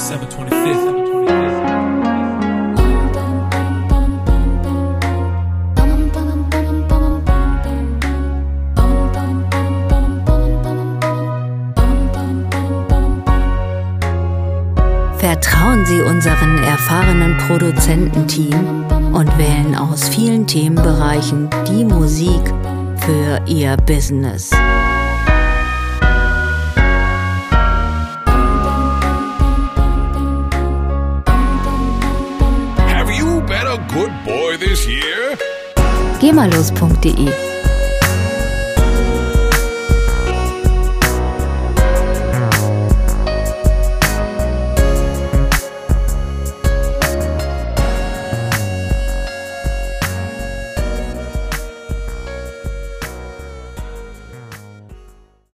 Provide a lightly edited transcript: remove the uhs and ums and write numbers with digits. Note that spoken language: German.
December 25th. Vertrauen Sie unserem erfahrenen Produzententeam und wählen aus vielen Themenbereichen die Musik für Ihr Business. Have you been a good boy this year? GEMALOS.de